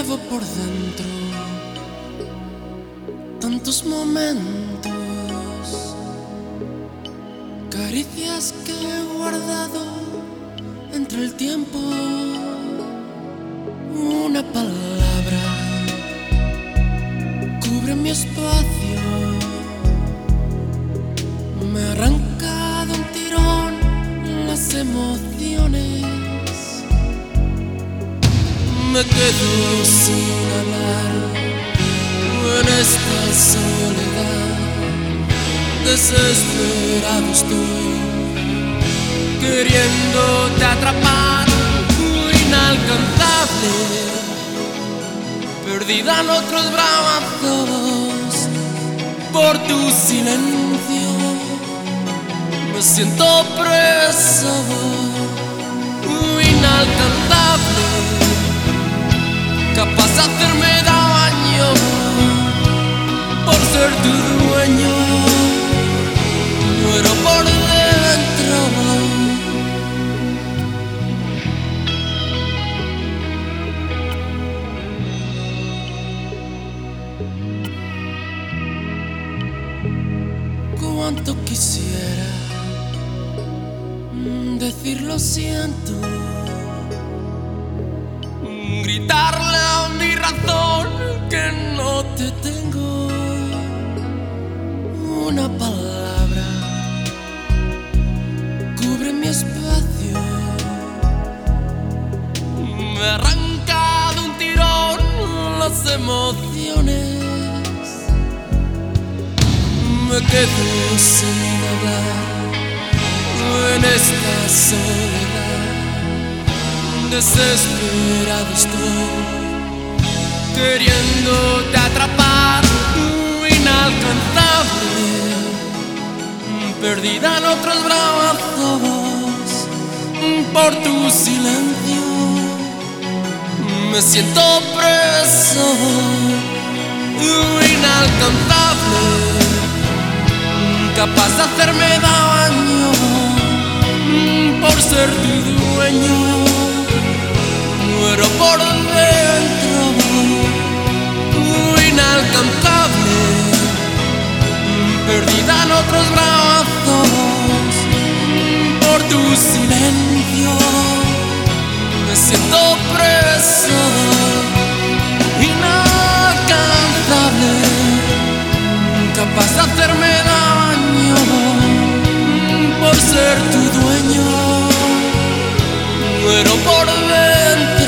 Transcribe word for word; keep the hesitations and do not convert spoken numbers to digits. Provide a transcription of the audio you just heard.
llevo por dentro tantos momentos, caricias que he guardado entre el tiempo. Una palabra cubre mi espacio, me ha arrancado un tirón las emociones. Me quedo sin hablar en esta soledad, desesperado estoy, queriéndote atrapar, inalcanzable, perdida en otros brazos, por tu silencio me siento preso, inalcanzable, capaz de hacerme daño por ser tu dueño. Muero por dentro. Cuánto quisiera decir lo siento, gritarle a mi razón que no te tengo. Una palabra cubre mi espacio, me ha arrancado un tirón las emociones. Me quedo sin hablar en esta soledad, desesperado estoy, queriéndote atrapar, inalcanzable, perdida en otros brazos, por tu silencio me siento preso, inalcanzable, capaz de hacerme daño por ser tu dueño. Muero por dentro, inalcanzable, perdida en otros brazos, por tu silencio me siento preso, inalcanzable, capaz de hacerme daño por ser tu dueño. Muero por dentro.